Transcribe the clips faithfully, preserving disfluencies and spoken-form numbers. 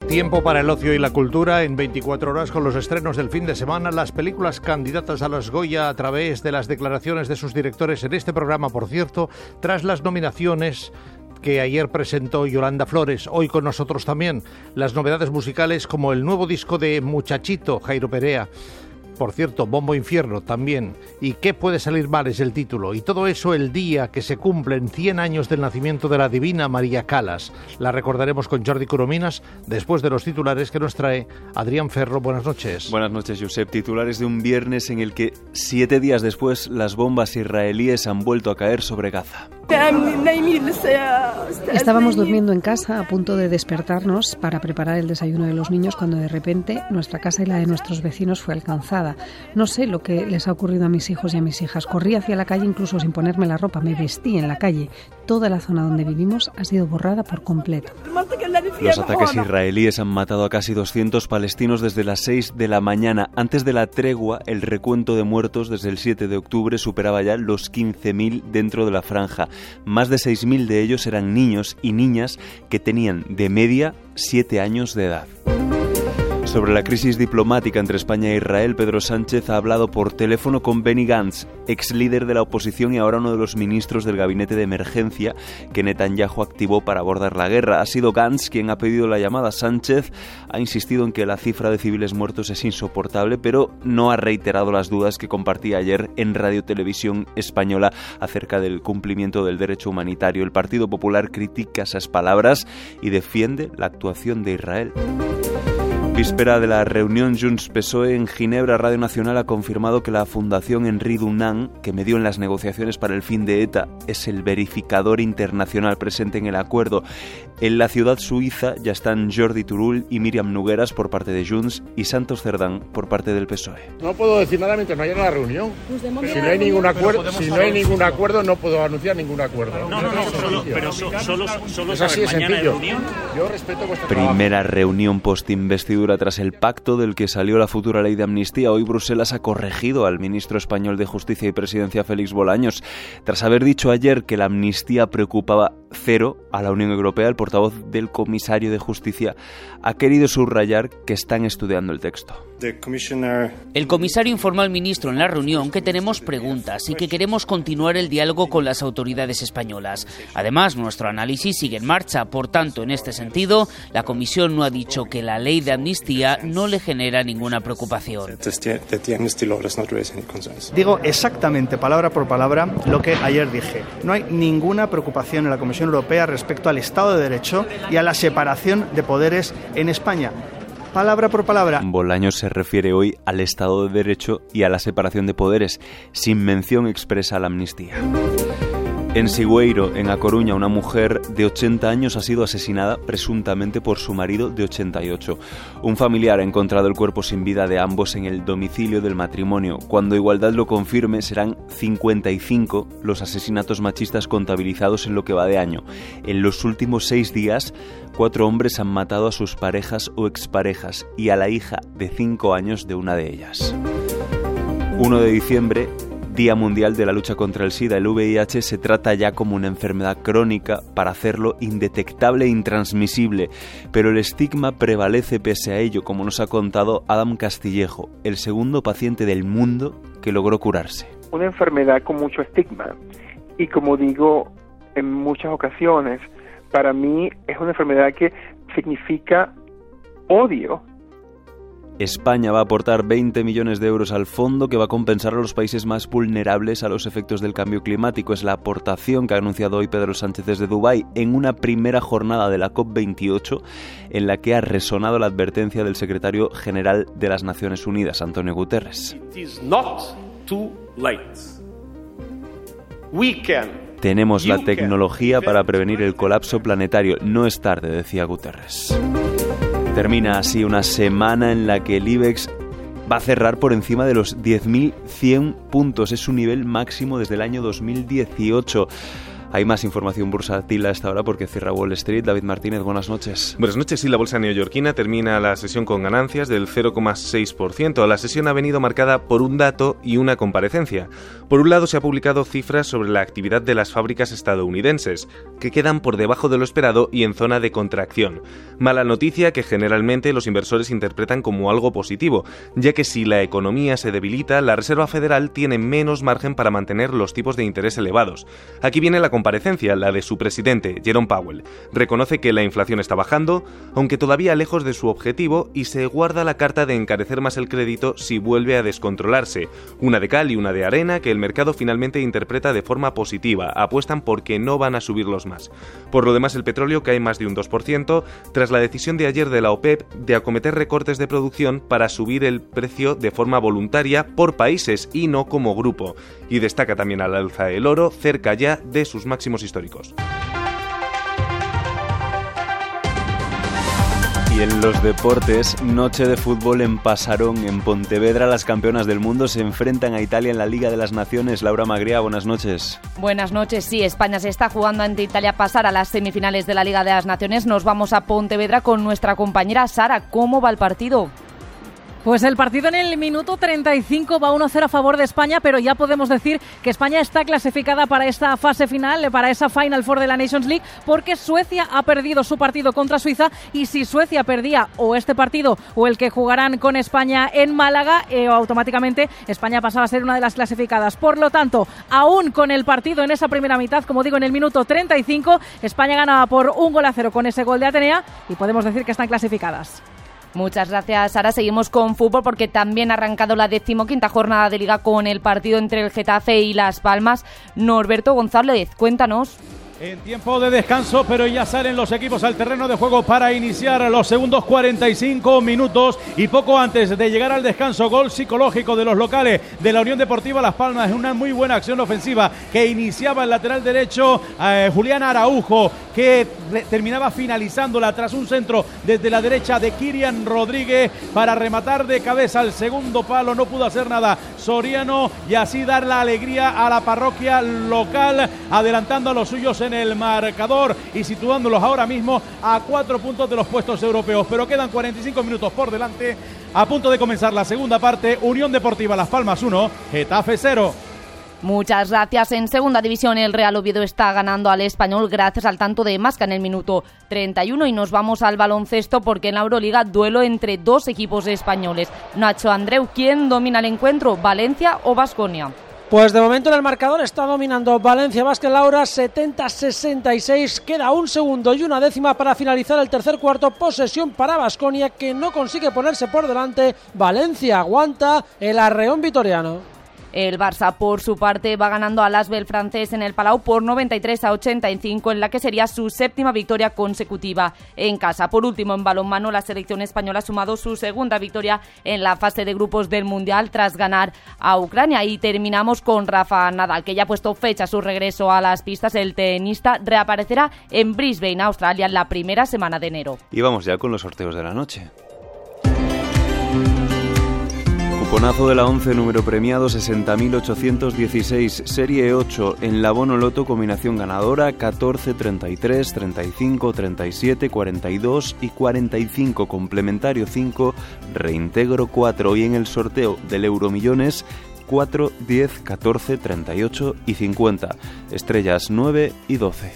Tiempo para el ocio y la cultura en veinticuatro horas con los estrenos del fin de semana, las películas candidatas a los Goya a través de las declaraciones de sus directores en este programa, por cierto, tras las nominaciones que ayer presentó Yolanda Flores. Hoy con nosotros también las novedades musicales como el nuevo disco de Muchachito, Jairo Perea. Por cierto, Bombo Infierno también. ¿Y qué puede salir mal? Es el título. Y todo eso el día que se cumplen cien años del nacimiento de la divina María Calas. La recordaremos con Jordi Corominas después de los titulares que nos trae Adrián Ferro. Buenas noches. Buenas noches, Josep. Titulares de un viernes en el que siete días después las bombas israelíes han vuelto a caer sobre Gaza. Estábamos durmiendo en casa a punto de despertarnos para preparar el desayuno de los niños cuando de repente nuestra casa y la de nuestros vecinos fue alcanzada. No sé lo que les ha ocurrido a mis hijos y a mis hijas. Corrí hacia la calle incluso sin ponerme la ropa. Me vestí en la calle. Toda la zona donde vivimos ha sido borrada por completo. Los ataques israelíes han matado a casi doscientos palestinos desde las seis de la mañana. Antes de la tregua, el recuento de muertos desde el siete de octubre superaba ya los quince mil dentro de la franja. Más de seis mil de ellos eran niños y niñas que tenían de media siete años de edad. Sobre la crisis diplomática entre España e Israel, Pedro Sánchez ha hablado por teléfono con Benny Gantz, ex líder de la oposición y ahora uno de los ministros del gabinete de emergencia que Netanyahu activó para abordar la guerra. Ha sido Gantz quien ha pedido la llamada. Sánchez ha insistido en que la cifra de civiles muertos es insoportable, pero no ha reiterado las dudas que compartía ayer en Radio Televisión Española acerca del cumplimiento del derecho humanitario. El Partido Popular critica esas palabras y defiende la actuación de Israel. Víspera de la reunión Junts-P S O E en Ginebra, Radio Nacional ha confirmado que la Fundación Henri Dunant, que medió en las negociaciones para el fin de ETA, es el verificador internacional presente en el acuerdo. En la ciudad suiza ya están Jordi Turull y Míriam Nogueras por parte de Junts y Santos Cerdán por parte del P S O E. No puedo decir nada mientras no haya la reunión. Si no hay ningún acuerdo, si no hay ningún acuerdo, no puedo anunciar ningún acuerdo. No, no, no, solo, pero so, solo, solo es así de sencillo. Reunión. Yo respeto vuestro Primera trabajo. reunión post-investidura tras el pacto del que salió la futura ley de amnistía. Hoy Bruselas ha corregido al ministro español de Justicia y Presidencia, Félix Bolaños. Tras haber dicho ayer que la amnistía preocupaba cero a la Unión Europea, el portavoz del comisario de Justicia ha querido subrayar que están estudiando el texto. El comisario informó al ministro en la reunión que tenemos preguntas y que queremos continuar el diálogo con las autoridades españolas. Además, nuestro análisis sigue en marcha. Por tanto, en este sentido, la Comisión no ha dicho que la ley de amnistía no le genera ninguna preocupación. Digo exactamente, palabra por palabra, lo que ayer dije. No hay ninguna preocupación en la Comisión Europea respecto al Estado de Derecho y a la separación de poderes en España. Palabra por palabra. Bolaños se refiere hoy al Estado de Derecho y a la separación de poderes, sin mención expresa a la amnistía. En Sigüeiro, en A Coruña, una mujer de ochenta años ha sido asesinada presuntamente por su marido de ochenta y ocho. Un familiar ha encontrado el cuerpo sin vida de ambos en el domicilio del matrimonio. Cuando Igualdad lo confirme, serán cincuenta y cinco los asesinatos machistas contabilizados en lo que va de año. En los últimos seis días, cuatro hombres han matado a sus parejas o exparejas y a la hija de cinco años de una de ellas. primero de diciembre, Día Mundial de la Lucha contra el SIDA. El V I H se trata ya como una enfermedad crónica para hacerlo indetectable e intransmisible, pero el estigma prevalece pese a ello, como nos ha contado Adam Castillejo, el segundo paciente del mundo que logró curarse. Una enfermedad con mucho estigma y, como digo en muchas ocasiones, para mí es una enfermedad que significa odio. España va a aportar veinte millones de euros al fondo que va a compensar a los países más vulnerables a los efectos del cambio climático. Es la aportación que ha anunciado hoy Pedro Sánchez desde Dubái en una primera jornada de la COP veintiocho en la que ha resonado la advertencia del secretario general de las Naciones Unidas, Antonio Guterres. It is not too late. We can. Tenemos la tecnología para prevenir el colapso planetario. No es tarde, decía Guterres. Termina así una semana en la que el IBEX va a cerrar por encima de los diez mil cien puntos. Es su nivel máximo desde el año dos mil dieciocho. Hay más información bursátil a esta hora porque cierra Wall Street. David Martínez, buenas noches. Buenas noches. Sí, la bolsa neoyorquina termina la sesión con ganancias del cero coma seis por ciento. La sesión ha venido marcada por un dato y una comparecencia. Por un lado, se ha publicado cifras sobre la actividad de las fábricas estadounidenses, que quedan por debajo de lo esperado y en zona de contracción. Mala noticia que generalmente los inversores interpretan como algo positivo, ya que si la economía se debilita, la Reserva Federal tiene menos margen para mantener los tipos de interés elevados. Aquí viene la comparecencia, la de su presidente, Jerome Powell. Reconoce que la inflación está bajando, aunque todavía lejos de su objetivo, y se guarda la carta de encarecer más el crédito si vuelve a descontrolarse. Una de cal y una de arena que el mercado finalmente interpreta de forma positiva. Apuestan porque no van a subirlos más. Por lo demás, el petróleo cae más de un dos por ciento tras la decisión de ayer de la OPEP de acometer recortes de producción para subir el precio de forma voluntaria por países y no como grupo. Y destaca también al alza el oro, cerca ya de sus máximos históricos. Y en los deportes, noche de fútbol en Pasarón, en Pontevedra. Las campeonas del mundo se enfrentan a Italia en la Liga de las Naciones. Laura Magría, buenas noches. Buenas noches. Sí, España se está jugando ante Italia pasar a las semifinales de la Liga de las Naciones. Nos vamos a Pontevedra con nuestra compañera Sara. ¿Cómo va el partido? Pues el partido en el minuto treinta y cinco va uno cero a favor de España, pero ya podemos decir que España está clasificada para esta fase final, para esa Final Four de la Nations League, porque Suecia ha perdido su partido contra Suiza, y si Suecia perdía o este partido o el que jugarán con España en Málaga, eh, automáticamente España pasaba a ser una de las clasificadas. Por lo tanto, aún con el partido en esa primera mitad, como digo, en el minuto treinta y cinco, España ganaba por un gol a cero con ese gol de Atenea y podemos decir que están clasificadas. Muchas gracias, Sara. Seguimos con fútbol porque también ha arrancado la decimoquinta jornada de Liga con el partido entre el Getafe y Las Palmas. Norberto González, cuéntanos. En tiempo de descanso, pero ya salen los equipos al terreno de juego para iniciar los segundos cuarenta y cinco minutos, y poco antes de llegar al descanso, gol psicológico de los locales de la Unión Deportiva Las Palmas. Es una muy buena acción ofensiva que iniciaba el lateral derecho eh, Julián Araujo, que re- terminaba finalizándola tras un centro desde la derecha de Kirian Rodríguez para rematar de cabeza al segundo palo. No pudo hacer nada Soriano y así dar la alegría a la parroquia local, adelantando a los suyos en el marcador y situándolos ahora mismo a cuatro puntos de los puestos europeos. Pero quedan cuarenta y cinco minutos por delante, a punto de comenzar la segunda parte. Unión Deportiva Las Palmas uno, Getafe cero. Muchas gracias. En segunda división, el Real Oviedo está ganando al Español gracias al tanto de Masca en el minuto treinta y uno, y nos vamos al baloncesto porque en la Euroliga duelo entre dos equipos españoles. Nacho Andreu, ¿quién domina el encuentro? ¿Valencia o Baskonia? Pues de momento en el marcador está dominando Valencia Basket Laura, setenta a sesenta y seis. Queda un segundo y una décima para finalizar el tercer cuarto. Posesión para Baskonia, que no consigue ponerse por delante. Valencia aguanta el arreón vitoriano. El Barça, por su parte, va ganando al Asbel francés en el Palau por noventa y tres a ochenta y cinco, en la que sería su séptima victoria consecutiva en casa. Por último, en balonmano, la selección española ha sumado su segunda victoria en la fase de grupos del Mundial tras ganar a Ucrania. Y terminamos con Rafa Nadal, que ya ha puesto fecha a su regreso a las pistas. El tenista reaparecerá en Brisbane, Australia, en la primera semana de enero. Y vamos ya con los sorteos de la noche. Cuponazo de la once, número premiado sesenta mil ochocientos dieciséis, serie ocho, en la Bono Loto, combinación ganadora catorce, treinta y tres, treinta y cinco, treinta y siete, cuarenta y dos y cuarenta y cinco, complementario cinco, reintegro cuatro, y en el sorteo del Euromillones cuatro, diez, catorce, treinta y ocho y cincuenta, estrellas nueve y doce.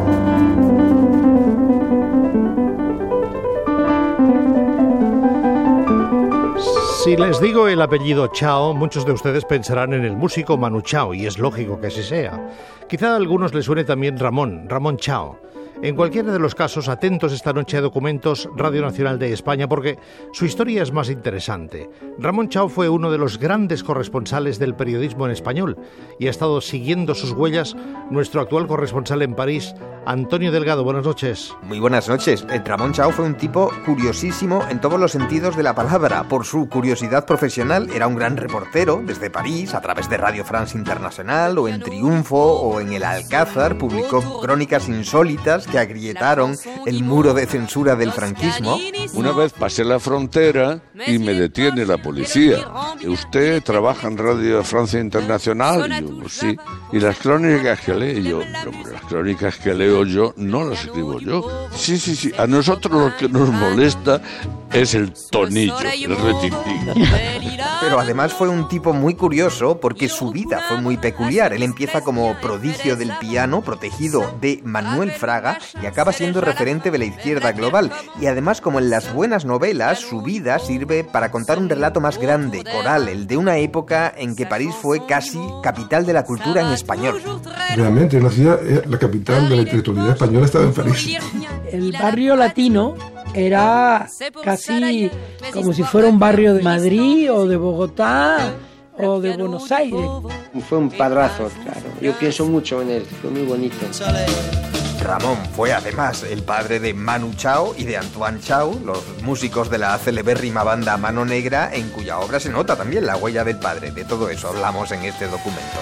Si les digo el apellido Chao, muchos de ustedes pensarán en el músico Manu Chao, y es lógico que así sea. Quizá a algunos les suene también Ramón, Ramón Chao. En cualquiera de los casos, atentos esta noche a Documentos Radio Nacional de España, porque su historia es más interesante. Ramón Chao fue uno de los grandes corresponsales del periodismo en español, y ha estado siguiendo sus huellas nuestro actual corresponsal en París, Antonio Delgado. Buenas noches. Muy buenas noches. Ramón Chao fue un tipo curiosísimo en todos los sentidos de la palabra. Por su curiosidad profesional, era un gran reportero desde París, a través de Radio France Internacional, o en Triunfo, o en El Alcázar. Publicó crónicas insólitas que agrietaron el muro de censura del franquismo. Una vez pasé la frontera y me detiene la policía. ¿Usted trabaja en Radio Francia Internacional? Y yo, pues sí. ¿Y las crónicas que lee yo? Pero las crónicas que leo yo no las escribo yo. Sí, sí, sí. A nosotros lo que nos molesta es el tonillo, el retintín. Pero además fue un tipo muy curioso porque su vida fue muy peculiar. Él empieza como prodigio del piano, protegido de Manuel Fraga, y acaba siendo referente de la izquierda global. Y además, como en las buenas novelas, su vida sirve para contar un relato más grande, coral, el de una época en que París fue casi capital de la cultura en español. Realmente, la ciudad, la capital de la intelectualidad española estaba en París. El barrio latino era casi como si fuera un barrio de Madrid o de Bogotá o de Buenos Aires. Fue un padrazo, claro. Yo pienso mucho en él, fue muy bonito. Ramón fue además el padre de Manu Chao y de Antoine Chao, los músicos de la celebérrima banda Mano Negra, en cuya obra se nota también la huella del padre. De todo eso hablamos en este documento.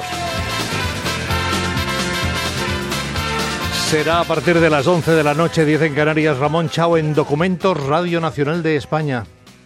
Será a partir de las once de la noche, diez en Canarias, Ramón Chao en Documentos Radio Nacional de España.